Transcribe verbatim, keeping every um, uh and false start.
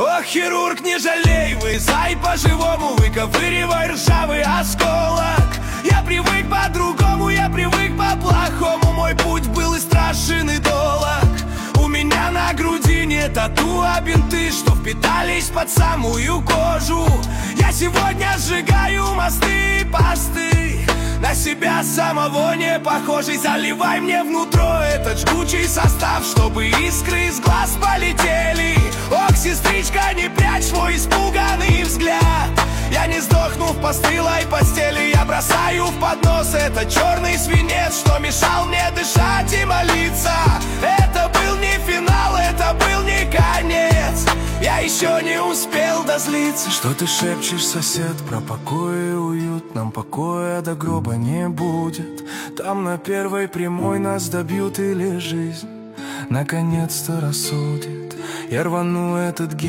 Ох, хирург, не жалей, вырезай по-живому, выковыривай ржавый осколок. Я привык по-другому, я привык по-плохому, мой путь был и страшен, и долг. У меня на груди не тату, а бинты, что впитались под самую кожу. Я сегодня сжигаю мосты и посты, на себя самого не похожий. Заливай мне внутрь этот жгучий состав, чтобы искры из глаз полетели. Ох, сестричка, не прячь мой испуганный взгляд. Я не сдохну в постылой постели, я бросаю в поднос этот черный свинец, что мешал мне дышать и молиться. Это был не финал, это был не конец, я еще не успел дозлиться. Что ты шепчешь, сосед, про покой и уют? Нам покоя до гроба не будет. Там на первой прямой нас добьют или жизнь наконец-то рассудит. Я рвану этот гимн